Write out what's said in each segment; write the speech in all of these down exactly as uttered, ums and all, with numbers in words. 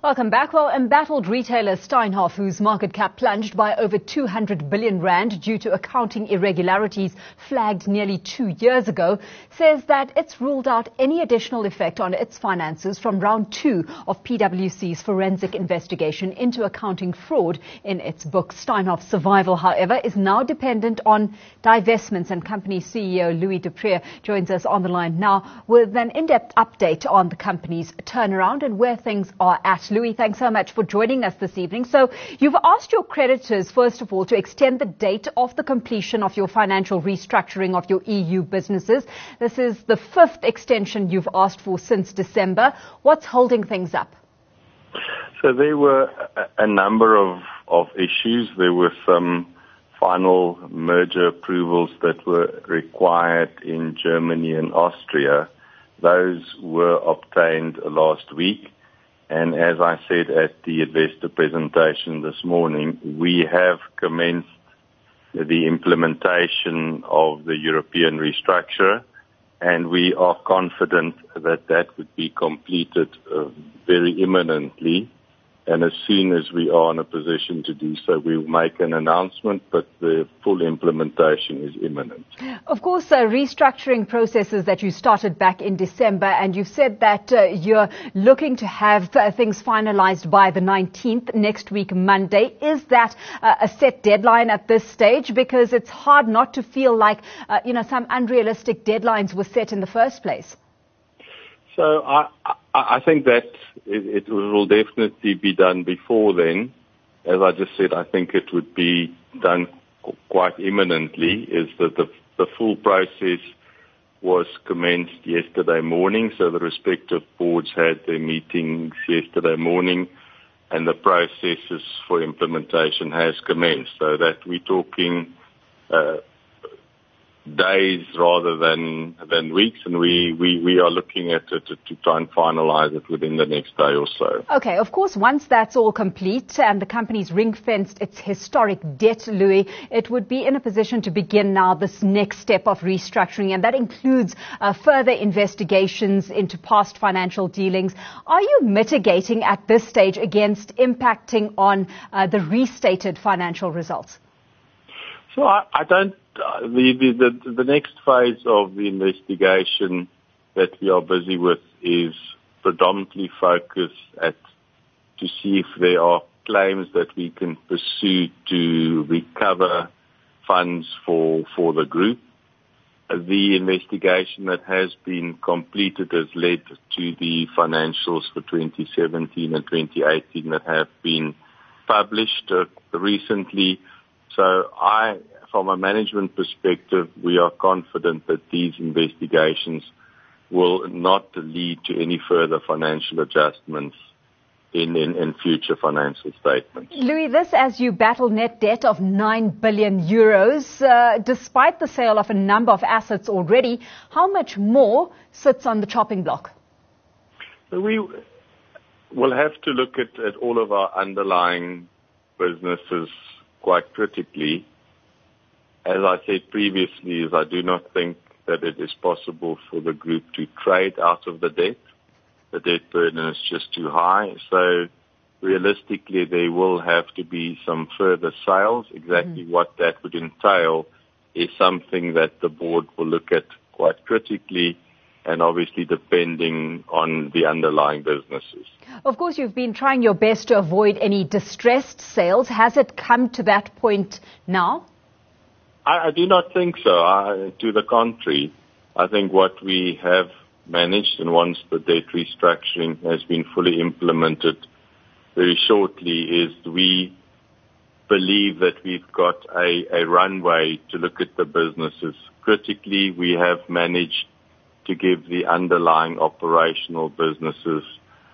Welcome back. Well, embattled retailer Steinhoff, whose market cap plunged by over two hundred billion rand due to accounting irregularities flagged nearly two years ago, says that it's ruled out any additional effect on its finances from round two of P W C's forensic investigation into accounting fraud in its books. Steinhoff's survival, however, is now dependent on divestments, and company C E O Louis du Preez joins us on the line now with an in-depth update on the company's turnaround and where things are at. Louis, thanks so much for joining us this evening. So you've asked your creditors, first of all, to extend the date of the completion of your financial restructuring of your E U businesses. This is the fifth extension you've asked for since December. What's holding things up? So there were a number of, of issues. There were some final merger approvals that were required in Germany and Austria. Those were obtained last week. And as I said at the investor presentation this morning, we have commenced the implementation of the European restructure, and we are confident that that would be completed uh, very imminently. And as soon as we are in a position to do so, we will make an announcement, but the full implementation is imminent. Of course, uh, restructuring processes that you started back in December, and you've said that uh, you're looking to have uh, things finalized by the nineteenth, next week, Monday. Is that uh, a set deadline at this stage? Because it's hard not to feel like, uh, you know, some unrealistic deadlines were set in the first place. So I, I, I think that it, it will definitely be done before then. As I just said, I think it would be done quite imminently. Is that the, the full process was commenced yesterday morning, so the respective boards had their meetings yesterday morning, and the processes for implementation has commenced. So that we're talking uh, days rather than than weeks, and we, we, we are looking at it to, to try and finalize it within the next day or so. Okay, of course, once that's all complete and the company's ring-fenced its historic debt, Louis, it would be in a position to begin now this next step of restructuring, and that includes uh, further investigations into past financial dealings. Are you mitigating at this stage against impacting on uh, the restated financial results? So I, I don't. Uh, the, the the the next phase of the investigation that we are busy with is predominantly focused at to see if there are claims that we can pursue to recover funds for for the group. Uh, the investigation that has been completed has led to the financials for twenty seventeen and twenty eighteen that have been published uh, recently. So I, from a management perspective, we are confident that these investigations will not lead to any further financial adjustments in, in, in future financial statements. Louis, this as you battle net debt of nine billion euros, uh, despite the sale of a number of assets already, how much more sits on the chopping block? So we will have to look at, at all of our underlying businesses quite critically. As I said previously, is I do not think that it is possible for the group to trade out of the debt. The debt burden is just too high. So realistically, there will have to be some further sales. Exactly mm-hmm. what that would entail is something that the board will look at quite critically, and obviously depending on the underlying businesses. Of course, you've been trying your best to avoid any distressed sales. Has it come to that point now? I, I do not think so. I, to the contrary, I think what we have managed, and once the debt restructuring has been fully implemented very shortly, is we believe that we've got a, a runway to look at the businesses. Critically, we have managed to give the underlying operational businesses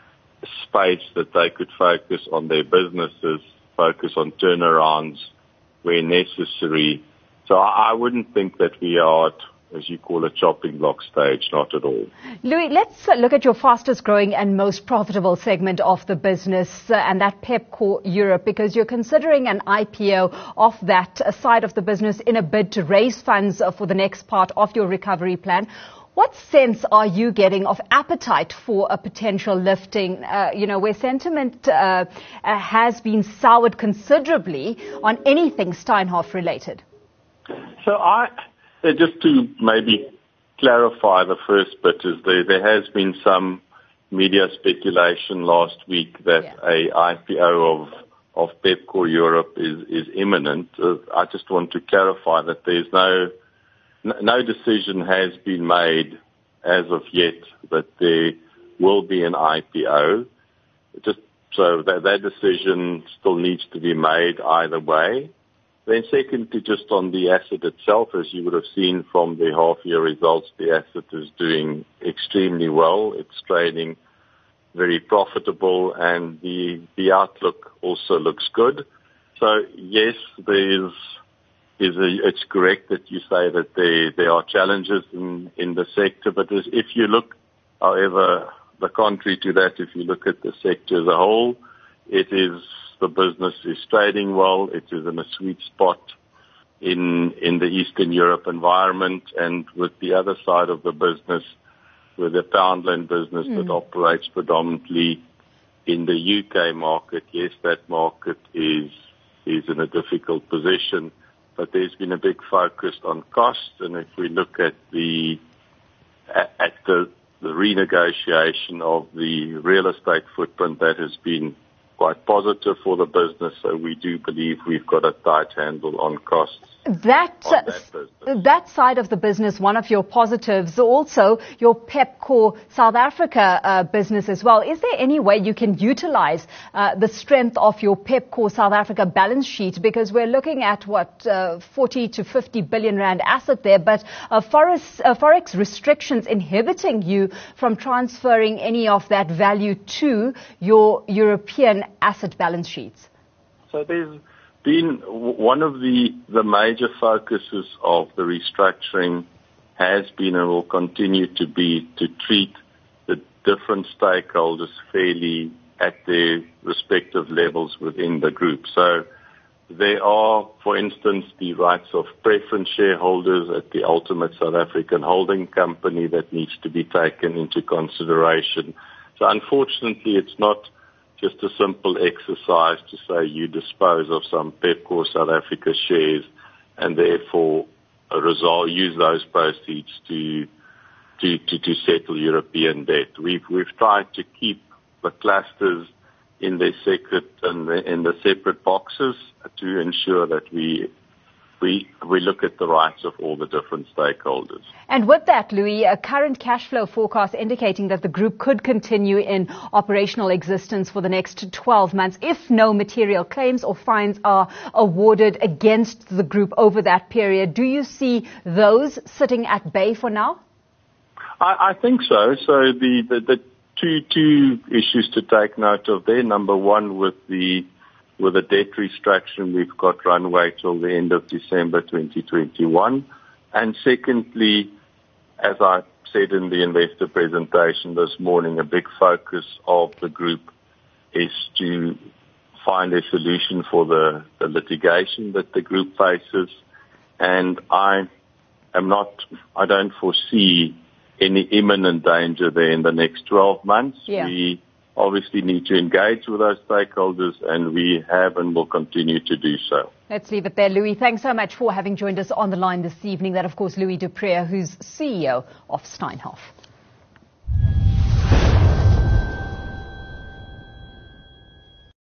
space that they could focus on their businesses, focus on turnarounds where necessary. So I wouldn't think that we are at, as you call it, chopping block stage, not at all. Louis, let's look at your fastest growing and most profitable segment of the business, uh, and that Pepkor Europe, because you're considering an I P O of that side of the business in a bid to raise funds uh, for the next part of your recovery plan. What sense are you getting of appetite for a potential lifting, uh, you know, where sentiment uh, uh, has been soured considerably on anything Steinhoff related? So I, uh, just to maybe clarify the first bit, is there, there has been some media speculation last week that yeah. a I P O of of Pepkor Europe is, is imminent. Uh, I just want to clarify that there's no, no decision has been made as of yet that there will be an I P O. Just so that, that decision still needs to be made either way. Then secondly, just on the asset itself, as you would have seen from the half-year results, the asset is doing extremely well. It's trading very profitable, and the the outlook also looks good. So yes, there is is a, it's correct that you say that there there are challenges in in the sector, but as, if you look, however, the contrary to that, if you look at the sector as a whole, it is the business is trading well. It is in a sweet spot in in the Eastern Europe environment, and with the other side of the business, with the Poundland business mm. that operates predominantly in the U K market, yes, that market is is in a difficult position, but there's been a big focus on cost, and if we look at the at, at the, the renegotiation of the real estate footprint, that has been quite positive for the business, so we do believe we've got a tight handle on costs. That, on that, business. that side of the business, one of your positives, also your Pepkor South Africa uh, business as well. Is there any way you can utilize uh, the strength of your Pepkor South Africa balance sheet? Because we're looking at, what, uh, forty to fifty billion rand asset there, but uh, forex, uh, forex restrictions inhibiting you from transferring any of that value to your European asset balance sheets. So there's been one of the, the major focuses of the restructuring has been and will continue to be to treat the different stakeholders fairly at their respective levels within the group. So there are, for instance, the rights of preference shareholders at the ultimate South African holding company that needs to be taken into consideration. So unfortunately, it's not just a simple exercise to say you dispose of some Pepkor South Africa shares and therefore resolve, use those proceeds to, to, to, to settle European debt. We've, we've tried to keep the clusters in their separate, in the, in the separate boxes to ensure that we We, we look at the rights of all the different stakeholders. And with that, Louis, a current cash flow forecast indicating that the group could continue in operational existence for the next twelve months if no material claims or fines are awarded against the group over that period. Do you see those sitting at bay for now? I, I think so. So the, the, the two, two issues to take note of there. Number one, with the With a debt restructuring, we've got runway till the end of December twenty twenty-one. And secondly, as I said in the investor presentation this morning, a big focus of the group is to find a solution for the, the litigation that the group faces. And I am not, I don't foresee any imminent danger there in the next twelve months. Yeah. We obviously need to engage with those stakeholders, and we have and will continue to do so. Let's leave it there, Louis. Thanks so much for having joined us on the line this evening. That, of course, Louis du Preez, who's C E O of Steinhoff.